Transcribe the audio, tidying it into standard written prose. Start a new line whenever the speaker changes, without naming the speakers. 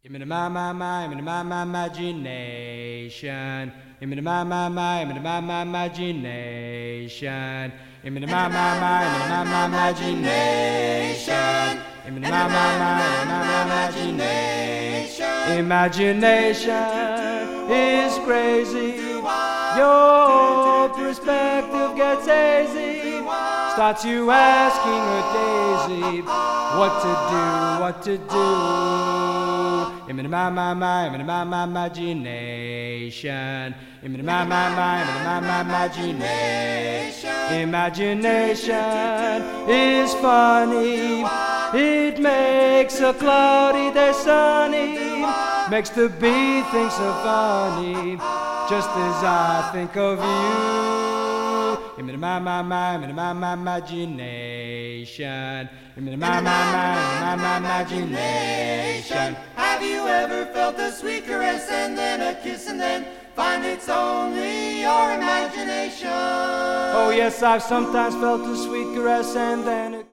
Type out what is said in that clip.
My imagination. My imagination. My imagination. Imagination is crazy. Your perspective gets hazy. Starts you asking a daisy what to do. My imagination. My imagination. Imagination is funny. It makes a cloudy day sunny. Makes the bee think so funny. Just as I think of you. My imagination. My imagination.
Have you ever felt a sweet caress and then a kiss and then find it's only your imagination?
Oh yes, I've sometimes felt a sweet caress and then